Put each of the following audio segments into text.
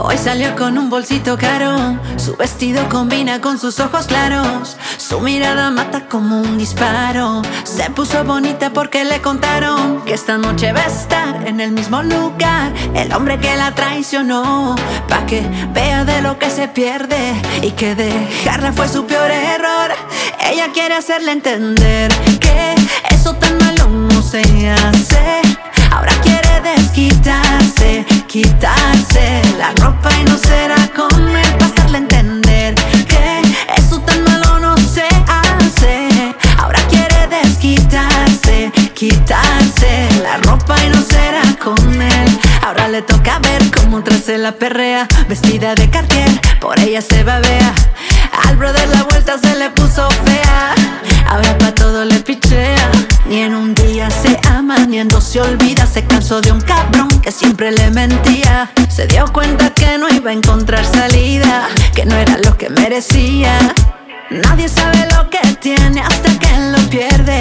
Hoy salió con un bolsito caro, su vestido combina con sus ojos claros, su mirada mata como un disparo. Se puso bonita porque le contaron que esta noche va a estar en el mismo lugar el hombre que la traicionó, pa' que vea de lo que se pierde y que dejarla fue su peor error. Ella quiere hacerle entender que eso tan malo no se hace. Ahora quiere desquitarse, quitarse la ropa y no será con él, pa' hacerle entender que eso tan malo no se hace. Ahora quiere desquitarse, quitarse la ropa y no será con él. Ahora le toca ver cómo tras se la perrea, vestida de Cartier, por ella se babea. Al brother la vuelta se le puso fea, ahora pa' todo le pichea. Ni en un día se ama, ni en dos se olvida. Se cansó de un cabrón que siempre le mentía. Se dio cuenta que no iba a encontrar salida, que no era lo que merecía. Nadie sabe lo que tiene hasta que lo pierde.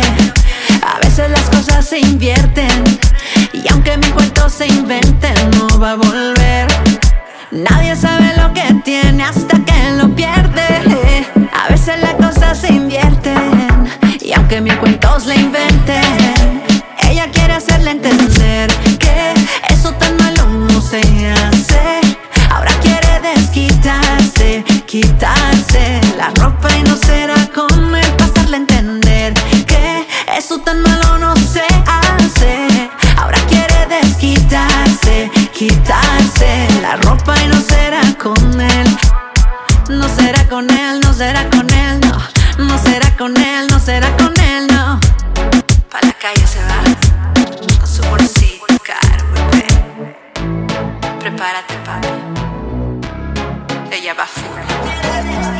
A veces las cosas se invierten, y aunque mi cuento se invente, no va a volver. Nadie sabe lo que tiene hasta que lo pierde. A veces las cosas se invierten, y aunque mil cuentos le inventen, ella quiere hacerle entender que eso tan malo no se hace. Ahora quiere desquitarse, quitarse la ropa y no será con él, pa' hacerle entender que eso tan malo no se hace. Ahora quiere desquitarse, quitarse la ropa y no será con él. No será con él, no será con él, no. No será con él, no será con él, no. Pa' la calle se va, con su bolsito caro, bebé. Prepárate, papi, ella va full.